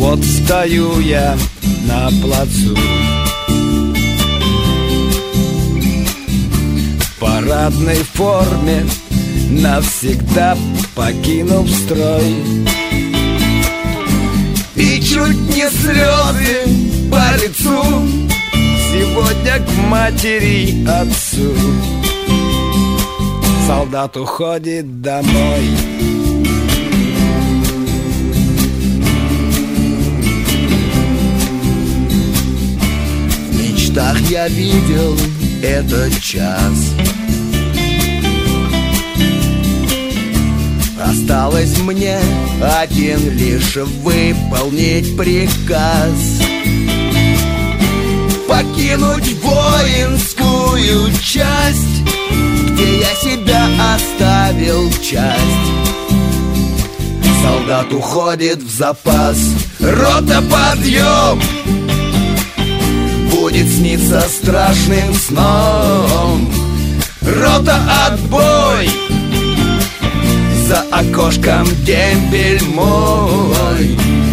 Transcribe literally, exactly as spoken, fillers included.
Вот стою я на плацу, в парадной форме, навсегда покинув строй. И чуть не слезы по лицу сегодня к матери и отцу. Солдат уходит домой. В мечтах я видел этот час. Осталось мне один лишь выполнить приказ, покинуть воинскую часть, где я себя оставил часть. Солдат уходит в запас. Рота, подъем! Будет сниться страшным сном. Рота, отбой! За окошком дембель мой.